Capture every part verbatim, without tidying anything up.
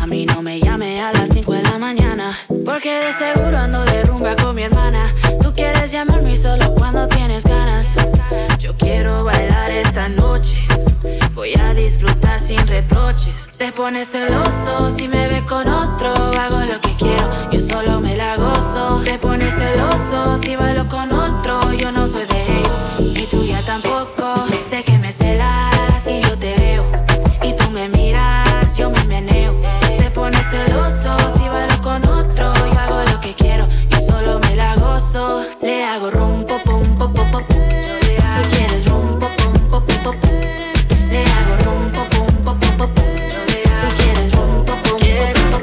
Mami, no me llame a las cinco de la mañana, porque de seguro ando de rumba con mi hermana. Tú quieres llamarme y solo cuando tienes ganas. Yo quiero bailar esta noche, voy a disfrutar sin reproches. Te pones celoso si me ves con otro. Hago lo que quiero, yo solo me la gozo. Te pones celoso si bailo con otro. Yo no soy de ellos, ni tuya tampoco. Sé que me celas y yo te veo, y tú me miras, yo me meneo. Te pones celoso si bailo con otro. Yo hago lo que quiero, yo solo me la gozo. Le hago rum, pum, pum, pum, pum, pum. Tú quieres rum, pum, pum, pum, pum, pum. Le hago rum, pum, pum, pum, pum, pum. Tú quieres rum, pum, pum, pum,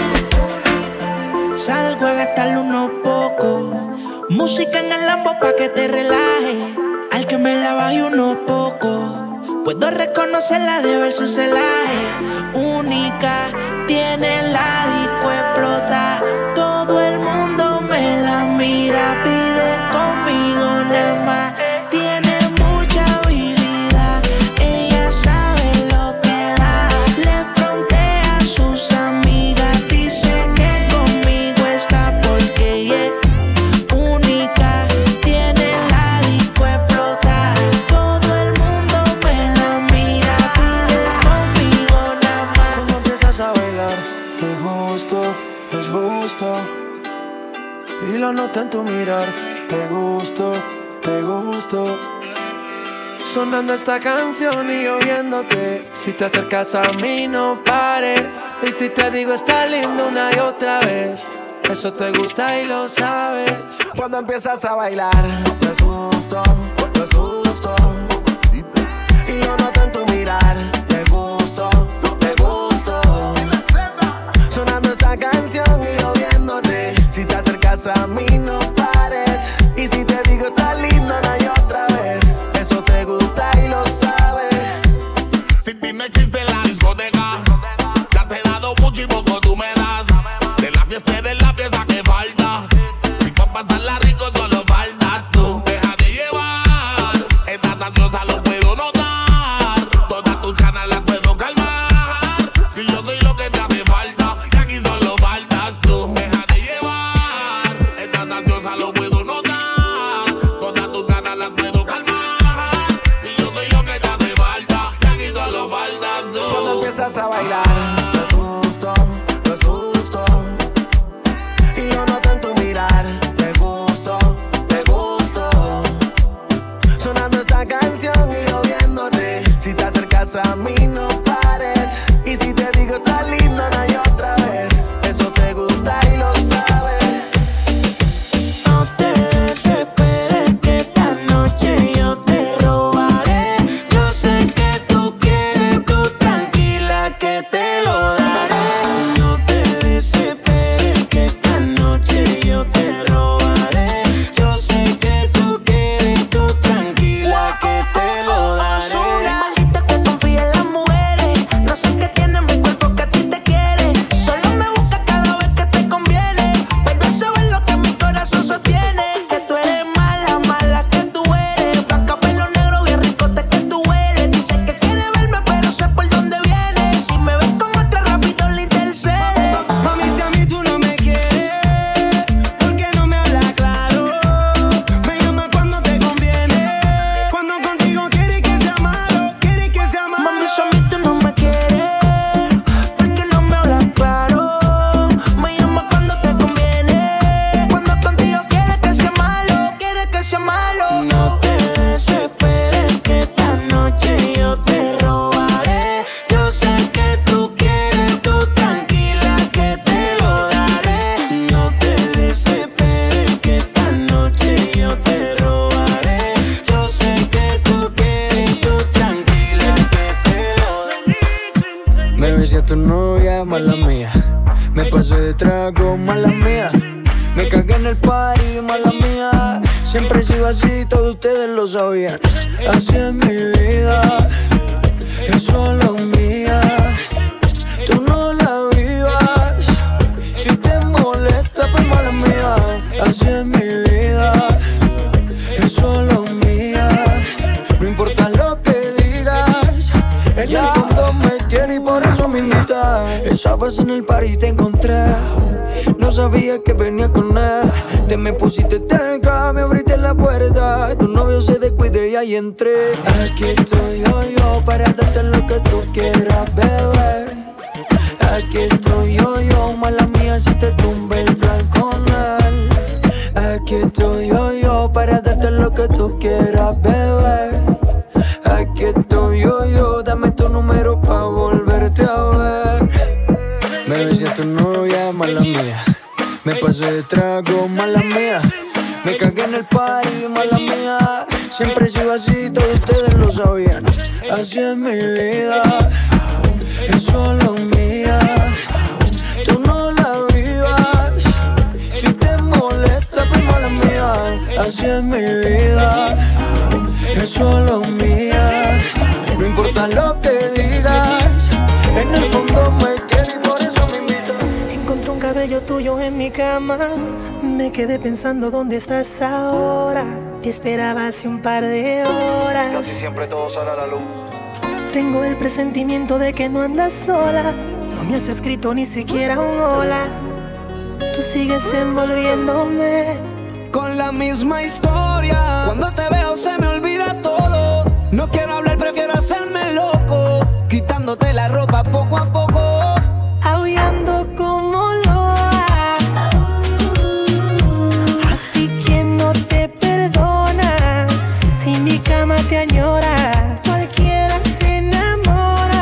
pum. Salgo a gastarle unos pocos. Música en el Lambo pa' que te relaje. Al que me la baje unos pocos. Puedo reconocerla de ver su celaje. Única, tiene la disco explota. Todo el mundo me la mira, pide conmigo nada más. Tiene mucha habilidad, ella sabe lo que da. Le frontea a sus amigas, dice que conmigo está porque ella es única. Tiene la disco explota. Todo el mundo me la mira, pide conmigo nada más. Cuando empiezas a bailar, es justo, es justo. Y lo noto en tu mirar, te gusto, te gusto. Sonando esta canción y oyéndote. Si te acercas a mí no pares. Y si te digo está lindo una y otra vez, eso te gusta y lo sabes. Cuando empiezas a bailar, es justo, es justo. Y lo noto en tu mirar, te gusto, te gusto. Sonando esta canción y oyéndote. Si te acercas a mí no pares. Y si te digo está lindo una y otra vez, eso te gusta y lo sabes. Si ti no existe la discoteca, ya te he dado mucho y poco tú me das. De la fiesta eres la pieza que falta. Si pa' pasarla rico solo faltas tú. Deja de llevar, estás ansiosa lo puedo notar. Todas tus ganas las puedo calmar. Si yo soy lo que te hace falta, y aquí solo faltas tú. Deja de llevar, estás ansiosa lo puedo notar. Todas tus ganas las puedo calmar. Si yo soy lo que te hace falta, y aquí solo faltas tú. Cuando empiezas a bailar, es justo, es justo. Y lo noto en tu mirar, te gusto, te gusto. Sonando esta canción y oyéndote. Si te acercas a mí no pares. Y si te digo está lindo una y otra vez, eso te gusta y lo sabes. No te desesperes que esta noche yo te robaré. Yo sé que tú quieres, tú tranquila que te lo daré. No te desesperes que esta noche yo te robaré. Yo sé que tú quieres, tú tranquila que te lo daré. Soy un maldito que confía en las mujeres. No sé qué tiene en mi cuerpo que a ti te quiere. Solo me busca cada vez que te conviene. Baby, sabes lo que mi corazón sostiene. Que tú eres mala, mala que tú eres. Blanca, pelo negro, bien ricote que tú eres. Dice que quiere verme pero sé por dónde viene. Si me ves con otra rápido le intercede. Mami, si a mí tú no me quieres, ¿por qué no me hablas claro? Me llama cuando te conviene. Cuando contigo quieres que sea malo, quieres que sea malo. Mami, si a mí tú no me quieres, ¿por qué no me hablas claro? Me llama cuando te conviene. Cuando contigo quieres que sea malo, quieres que sea malo. No te desesperes que esta noche yo te robaré. Yo sé que tú quieres, tú tranquila que te lo daré. No te desesperes que esta noche yo te robaré. Yo sé que tú quieres, tú tranquila que te lo daré. Baby, si a tu novia, mala mía. Me pasé de trago, mala mía. Me cagué en el party, mala mía. Siempre he sido así, todos ustedes lo sabían. Así es mi vida, es solo mía. Tú no la vivas. Si te molesta, pues mala mía. Así es mi vida, es solo mía. No importa lo que digas, el mundo me tiene y por eso me invitas. Estabas en el party y te encontré. No sabía que venía con él. Te me pusiste cerca, me abriste la puerta. Tu novio se descuide y ahí entré. Aquí estoy yo, yo, para darte lo que tú quieras, bebé. Aquí estoy yo, yo, mala mía si te tumbe el plan con él. Aquí estoy yo, yo, para darte lo que tú quieras, bebé. Aquí estoy yo, yo, dame tu número pa' volverte a ver. Bebé, si es tu novia, mala mía. Me pasé de trago, mala mía. Me cagué en el party, mala mía. Siempre he sido así, todos ustedes lo sabían. Así es mi vida, es solo mía. Tú no la vivas, si te molesta, pues mala mía. Así es mi vida, es solo mía. No importa lo que digas, en el fondo me quieres y por eso me invitas. Encontré un cabello tuyo en mi cama. Me quedé pensando dónde estás ahora. Te esperaba hace un par de horas. Casi siempre todo sale a la luz. Tengo el presentimiento de que no andas sola. No me has escrito ni siquiera un hola. Tú sigues envolviéndome con la misma historia. Cuando te veo se me olvida todo. No quiero hablar, prefiero hacerme loco. Quitándote la ropa poco a poco. Aullando como loa. Así que no te perdona. Si mi cama te añora, cualquiera se enamora.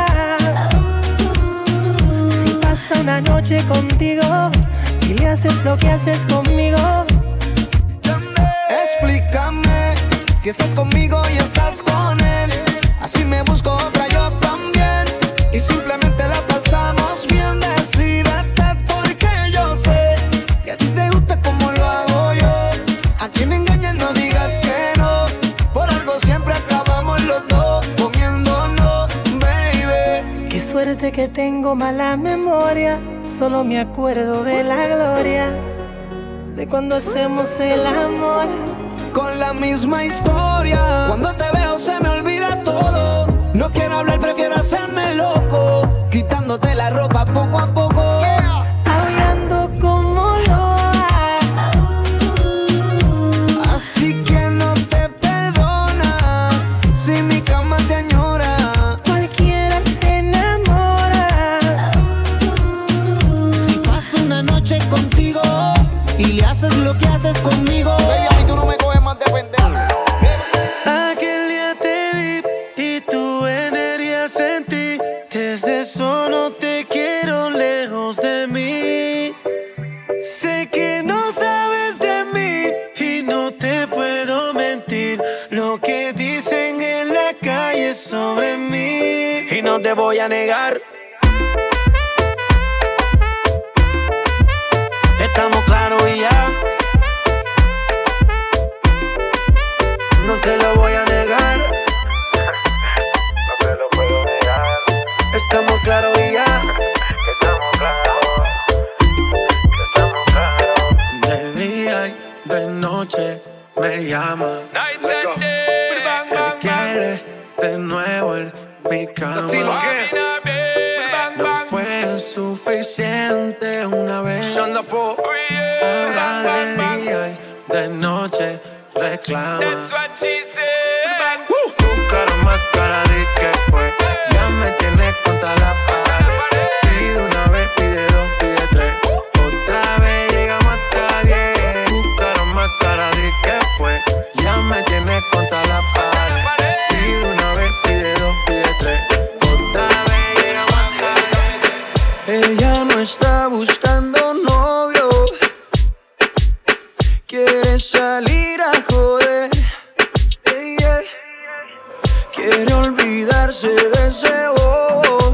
Si pasa una noche contigo y le haces lo que haces conmigo. Explícame si estás conmigo y estás con él. Así me busco otra yo también. Y simplemente la pasamos bien. Decídete porque yo sé que a ti te gusta como lo hago yo. A quien engañas no digas que no. Por algo siempre acabamos los dos comiéndonos, baby. Qué suerte que tengo mala memoria. Solo me acuerdo de la gloria de cuando hacemos el amor. Con la misma historia. Cuando te veo se me olvida todo. No quiero hablar, prefiero hacerme loco. Quitándote la ropa poco a poco. Aullando como loa. Así que no te perdona. Si mi cama te añora, cualquiera se enamora. Si paso una noche contigo y le haces lo que haces conmigo. Baby, tú no me coges más de pendejo. Aquel día te vi y tu energía sentí. Desde eso no te quiero lejos de mí. Sé que no sabes de mí y no te puedo mentir. Lo que dicen en la calle sobre mí y no te voy a negar. Estamos claros y ya. No te lo voy a negar. No te lo puedo negar. Estamos claros y ya. Estamos claros. Estamos claros. De día y de noche me llama. ¿Qué quieres de nuevo en mi cama? No fue suficiente una vez. Ahora de día y de noche reclama. Tu cara más cara de que fue. Ya me tienes contra la pared. Pide una vez, pide dos, pide tres. Otra vez llegamos hasta diez. Tu cara más cara de que fue. Ya me tienes contra la pared. Pide una vez, pide dos, pide tres. Otra vez llegamos hasta diez. Ella no está buscando novio. Quiere salir a joder. Yeah, yeah. Quiere olvidarse de ese bobo.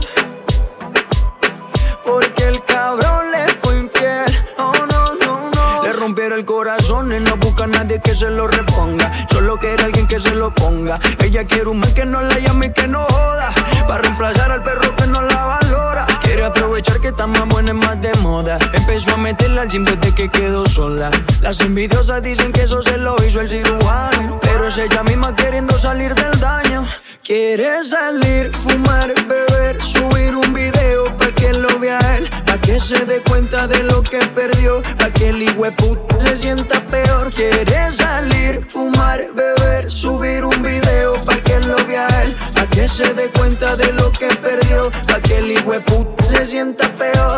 Porque el cabrón le fue infiel. Oh, no, no, no. Le rompieron el corazón y no busca a nadie que se lo reponga. Solo quiere alguien que se lo ponga. Ella quiere un man que no la llame y que no joda. Para reemplazar al perro que no la valora. Quiere aprovechar que está más buena y más de moda. Empezó a meterla al gym desde que quedó sola. Las envidiosas dicen que eso se lo hizo el cirujano. Pero es ella misma queriendo salir del daño. Quiere salir, fumar, beber, subir un video pa' que que lo vea él, pa' que se dé cuenta de lo que perdió, pa' que el hijueputa se sienta peor. Quiere salir, fumar, beber, subir un video, pa' que lo vea él, pa' que se dé cuenta de lo que perdió, pa' que el hijueputa se sienta peor.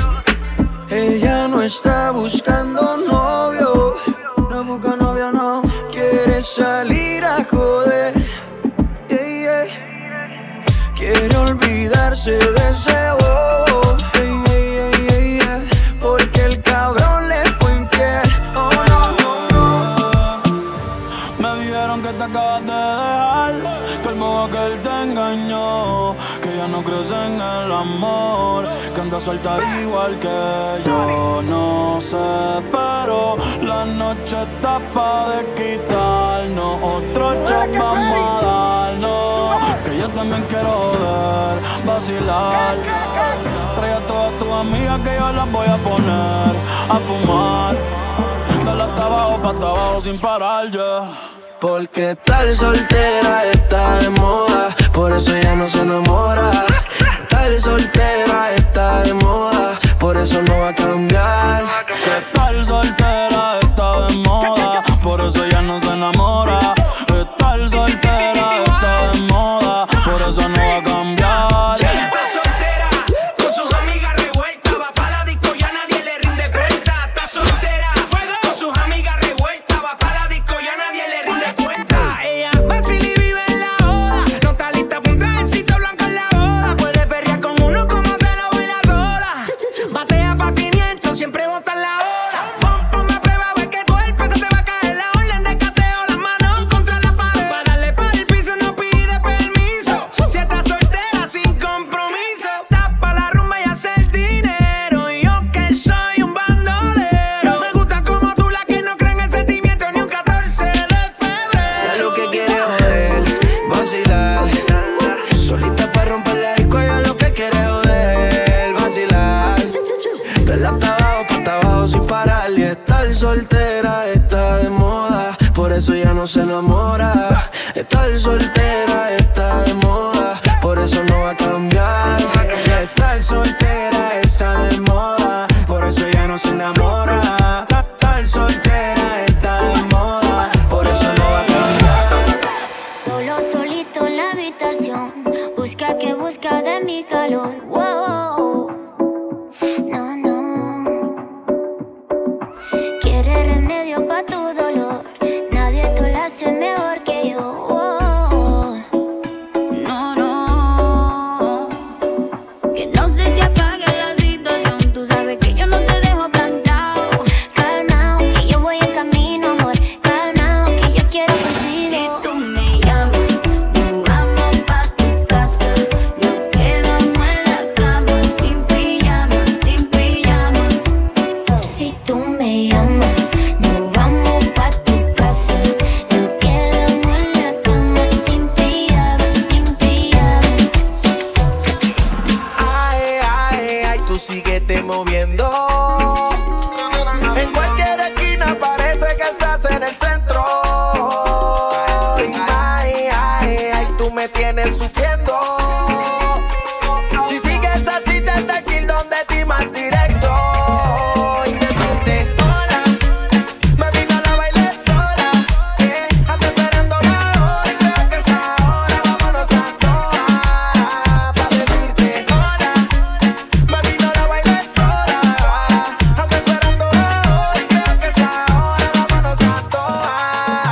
Ella no está buscando novio, no busca novio, no. Quiere salir a joder, yeah, yeah. Quiere olvidarse de ese bobo, yeah, yeah, yeah, yeah. Porque el cabrón le fue infiel. Oh no, no, no. Me dijeron que te acabas de dejar, que el modo que él te engañó, que ya no crees en el amor, que anda suelta igual que yo. No sé, pero la noche está pa' de quitarnos, otro shot vamos a darnos, que yo también quiero joder, vacilar. Trae a todas tus amigas que yo las voy a poner a fumar, dale hasta abajo, pa' hasta abajo sin parar, yeah. Porque estar soltera está de moda, por eso ella no se enamora. Estar soltera está de moda, por eso no va a cambiar. Que estar soltera está de moda, por eso ella no se enamora. Estar soltera está de moda, por eso no va a cambiar. Si ella está soltera, con sus amigas revueltas, va pa' la disco y a nadie le rinde cuenta. Está soltera, con sus amigas revueltas, va pa' la disco y a nadie le rinde cuenta. Ella vacila y vive en la joda, no está lista pa' un trajecito blanco en la boda. Puede perrear con uno como se lo baila sola, batea pa' quinientos, siempre bota la hora. Pon, ponme a prueba, a ver que tu cuerpo se te va a caer. La orden de cateo, las manos contra la pared. Pa' darle pa' el piso no pide permiso, si estás soltera sin compromiso. Tapa la rumba y hace el dinero, y yo que soy un bandolero. Me gusta como tú, la que no cree en el sentimiento ni un catorce de febrero. Ella lo que quiere es joder, vacilar. Solita pa' romper la disco, ella lo que quiere es joder, vacilar. Dale hasta abajo, pa' hasta abajo sin parar. Y estar soltera está de moda, por eso ella no se enamora. Estar soltera está de moda, por eso no va a cambiar. Estar soltera está de moda, por eso ella no se enamora. Estar soltera está de moda, por eso no va a cambiar. Solo solito en la habitación, busca que busca de mi calor. Wow. No, no. Quiere remedio pa' tu dolor, nadie te lo hace mejor que yo. Wow. No, no. Que no se te apague la situación, tú sabes que yo no te dejo plantado. Calmao, que yo voy en camino, amor. Calmao, que yo quiero contigo. Si tú me llamas, nos vamos pa' tu casa. Nos quedamos en la cama, sin pijama, sin pijama. Si tú me llamas, nos vamos pa' tu casa. Nos quedamos en la cama, sin pijama, sin pijama. Ay, ay, ay, tú síguete moviendo. En cualquier esquina parece que estás en el centro. Ay, ay, ay, tú me tienes sufriendo. Si sigues así desde aquí donde ti más directo. Y decirte hola, baby, no la bailes sola. Que ando esperando la hora y creo que es ahora. Vámonos a todas. Pa' decirte hola, baby, no la bailes sola. Ando esperando la hora y creo que es ahora. Vámonos a todas.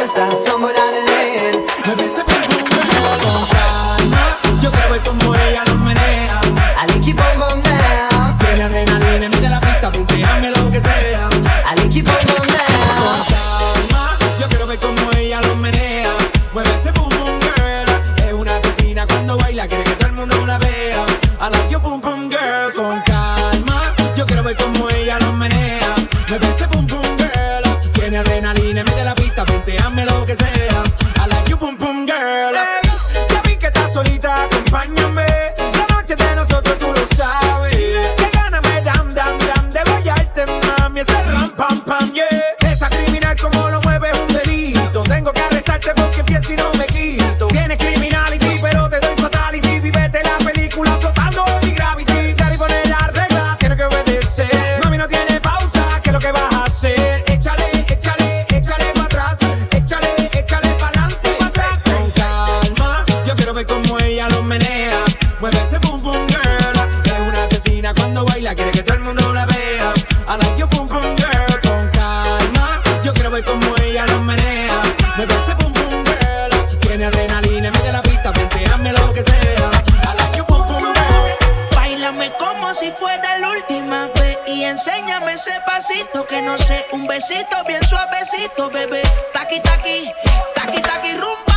stop, somewhere down the lane. Me pensé por un con calma. Yo quiero ver como ella lo menea. I like you bum bum now. Tiene adrenalina, mete la pista, punteame lo que sea. I like you bum bum now. Con calma. Yo quiero ver como ella lo menea. Mueve ese boom boom girl. Es una asesina cuando baila, quiere que todo el mundo la vea. I like you boom boom girl. Con calma. Yo quiero ver como ella lo menea. Mueve ese boom boom girl. Tiene adrenalina, mete la pista, punteame lo que sea. I like you boom boom girl. Hey, ya vi que estás solita, acompáñame. La noche de nosotros tú lo sabes. Que gana me dam dam dam de bailarte, mami. Ese ram pam pam yeah. Esa criminal como lo mueve es un delito. Tengo que arrestarte porque pienso y no me quito. Tienes criminality pero te doy fatality. Vivete la película flotando en mi gravity. Daddy pone la regla, tiene que obedecer. Mami no tiene pausa, ¿qué es lo que vas a hacer? Échale, échale, échale pa' atrás. Échale, échale pa' adelante y pa' atrás. Con calma, yo quiero ver como ella lo menea. Mueve ese boom boom girl. Es una asesina cuando baila, quiere que todo el mundo la vea. I like you boom boom girl. Con calma, yo quiero ver como ella lo menea. Mueve ese boom boom girl. Tiene adrenalina, mete la pista, venteame lo que sea. I like you boom boom girl. Báilame como si fuera la última vez y enséñame ese pasito que no sé, un besito bien suavecito, bebé. Taqui taqui, taqui taqui rumba.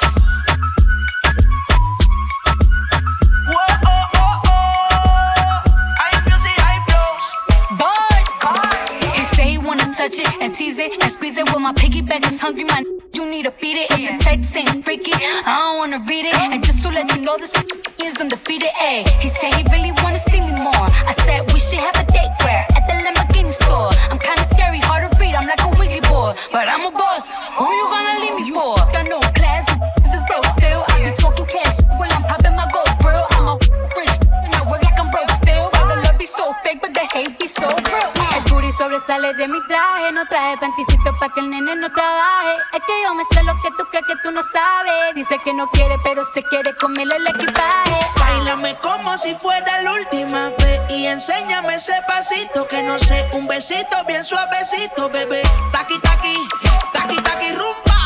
Whoa, oh, oh, oh. High music, high flows. Boy, he say he wanna touch it and tease it and squeeze it. When my piggyback is hungry, man, you need to feed it. If the text ain't freaky, I don't wanna read it. And just to let you know, this is undefeated. Ayy, he said he really wanna see me more. I said we should have a date where at the Lamborghini store. I'm kinda scary, hard to read. I'm like a Ouija board, but I'm a boss. Who you gonna leave me for? Got no class, this is broke still. I be talking cash when I'm popping my gold grill. I'm a rich and I work like I'm broke still. Why the love be so fake, but the hate be so real. El booty sobresale de mi traje. No traje panticito pa' que el nene no trabaje. Es que yo me sé lo que tú crees que tú no sabes. Dice que no quiere, pero se quiere comerle el equipaje. Báilame como si fuera la última vez y enséñame ese pasito que no sé, un besito bien suavecito, bebé. Taqui taqui, taqui taqui rumba.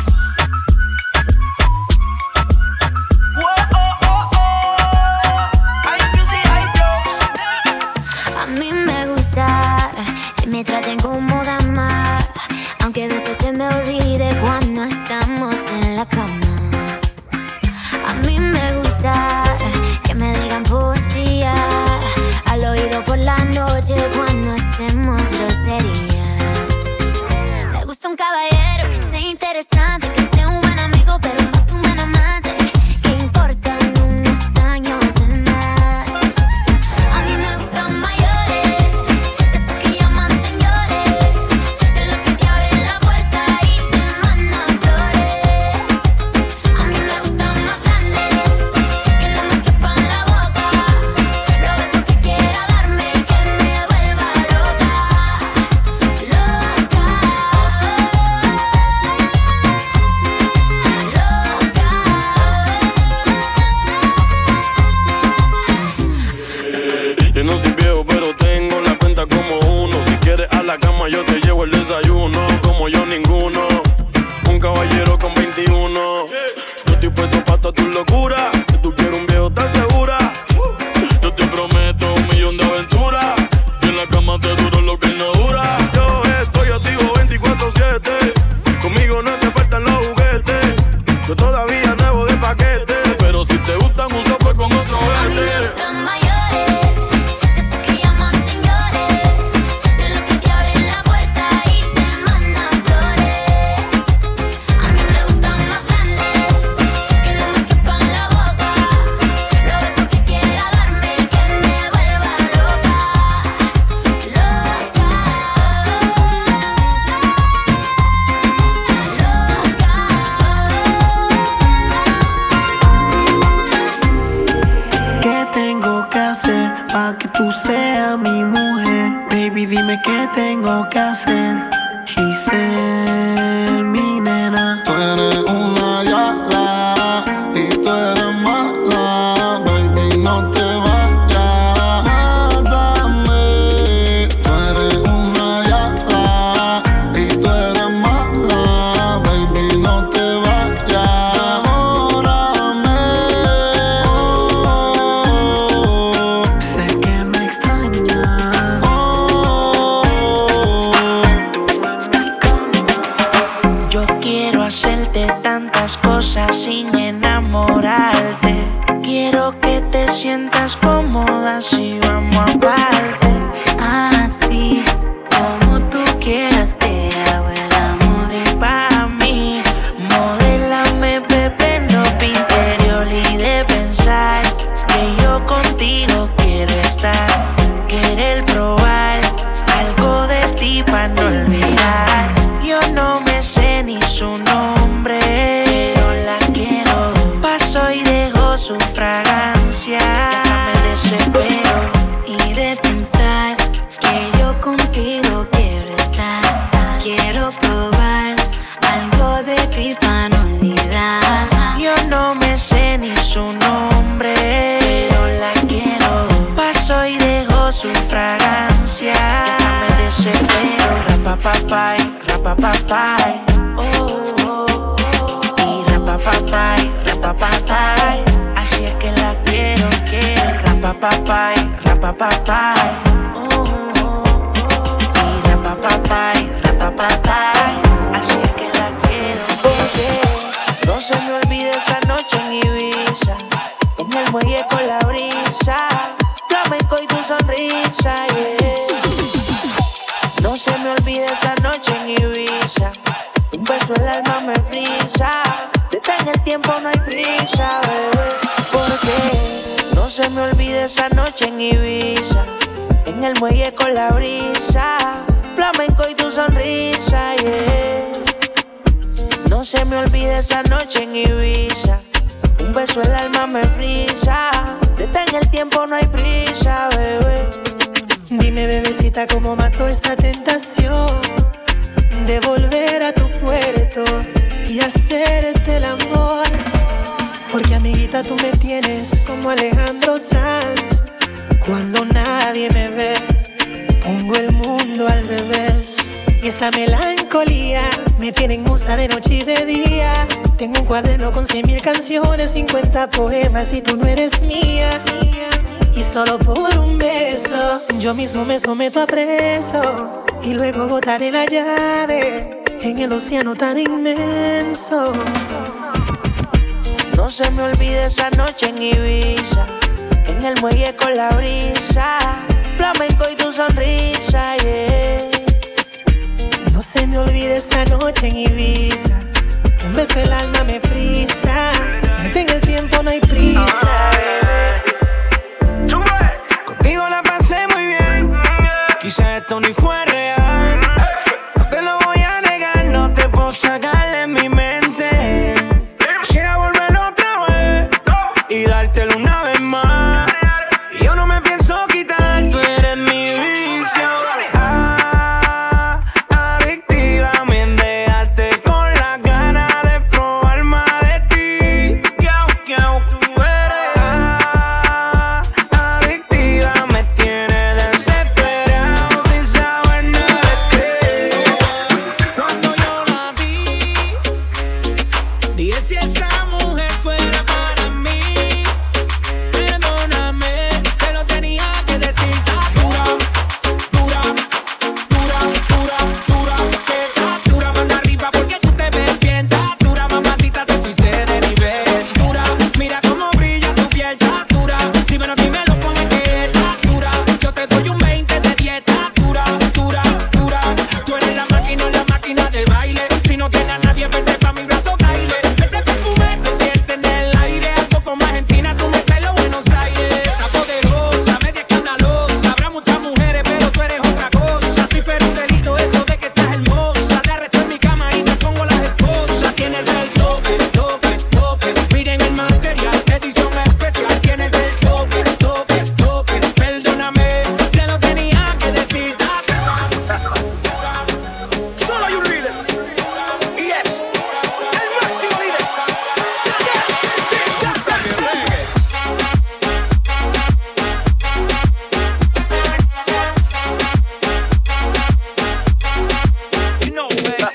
Whoa, oh, oh, oh. High music, high flows. A mí me gusta que me traten como dama, aunque a veces se me olvide cuando estamos en la cama. A mí me gusta que me digan poesía al oído por la noche cuando hacemos groserías. Me gusta un caballero que sea interesante, que sea un buen amigo pero más un buen amante. Que importan unos años de más. A mí me gustan mayores, de esos que llaman señores, de los que te abren la puerta y te mandan flores. A mí me gustan más grandes, que no me quepan la boca. Los besos que quiera darme, que me vuelva loca, loca, Yo no soy viejo, pero tengo la cuenta como uno. Si quieres a la cama, yo te llevo el desayuno. Como yo, ninguno. Un caballero con veintiuno. Yo estoy puesto pa' toda tu locura. Si tú quieres un viejo, ¿estás segura? Yo te prometo un millón de aventuras. Y en la cama te duro lo que él no dura. Yo estoy activo veinticuatro siete. Conmigo no hace falta los juguetes. Yo todavía nuevo de paquete. Pero si te gustan, uso pues con otro a mí me vete. gustan mayores, de esos que llaman señores, de los que te abren la puerta y te mandan flores. A mí me gustan más grandes, que no me quepan la boca. Los besos que quiera darme, que me vuelva loca, loca, ¿Qué tengo que hacer pa' que tú seas mi mujer? Baby, dime qué tengo que hacer. Giselle, mi nena. Tú eres una yala y tú eres mala, baby, no te vayas. Mátame. Tú eres una yala y tú eres mala, baby, escribir para no olvidar. Yo no me sé ni su nombre, pero la quiero. Paso y dejo su fragancia. Ya me desespero. Rapapapay, rapapapay. Oh, oh, oh. Y rapapapay, rapapapay. Así es que la quiero, quiero. Rapapapay, rapapapay. Oh, oh, oh. Y rapapapay, rapapapay. Así es que la quiero, porque no se me olvide esa noche en Ibiza, en el muelle con la brisa, flamenco y tu sonrisa, yeah. No se me olvide esa noche en Ibiza, un beso el alma me frisa, detén el tiempo, no hay prisa, bebé. Porque no se me olvide esa noche en Ibiza, en el muelle con la brisa, flamenco y tu sonrisa, yeah. No se me olvide esa noche en Ibiza, un beso el alma me frisa, detén el tiempo, no hay prisa, bebé. Dime, bebecita, cómo mató esta tentación de volver a tu puerto y hacerte el amor. Porque, amiguita, tú me tienes como Alejandro Sanz. Cuando nadie me ve, pongo el mundo al revés. Y esta melancolía me tiene en musa de noche y de día. Tengo un cuaderno con cien mil canciones, cincuenta poemas y tú no eres mía. Y solo por un beso yo mismo me someto a preso, y luego botaré la llave en el océano tan inmenso. No se me olvide esa noche en Ibiza, en el muelle con la brisa, flamenco y tu sonrisa, yeah. No se me olvide esa noche en Ibiza, un beso el alma me frisa, detén el tiempo, no hay prisa, bebé. Contigo la pasé muy bien, quizá esto ni fue real. No te lo voy a negar, no te puedo sacar de mi mente. Quisiera volver otra vez y dártelo una vez más. Y yo no me pienso quitar, tú eres mi vicio. Ah, adictiva, me dejaste con las ganas de probar más de ti. Yo, yo, tú eres ah, adictiva, me tienes desesperado sin saber nada de ti. Cuando yo la vi, dije si esa mujer fuera para mí. Perdóname, te lo tenía que decir. Dura, dura, dura, dura, dura, que está dura, manda arriba porque tú te ves bien. Está dura, mamacita, te fuiste de nivel. Dura, mira cómo brilla tu piel. Está dura, dímelo, dímelo, ponme que está dura. Yo te doy un veinte de dieta. Dura, dura, dura. Tú eres la máquina, la máquina de baile. Si no tienes a nadie, vente pa' mi brazo, baile. Ese perfume se siente en el aire. Un poco más argentina, tú me traes los Buenos Aires. Está poderosa, media escandalosa. Habrá muchas mujeres, pero tú eres otra cosa. Si fuera un delito eso de que estás hermosa, te arresto en mi cama y te pongo las esposas. Tienes el toque, toque, toque. Miren el material, edición especial. Tienes el toque, toque, toque. Perdóname, te lo tenía que decir. Solo hay un líder. Y es el máximo líder. You know, man.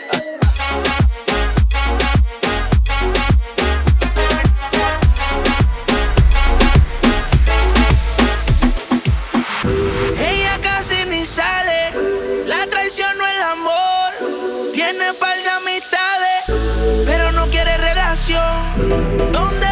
Ella casi ni sale, la traición no el amor. Tiene par de amistades, pero no quiere relación. ¿Dónde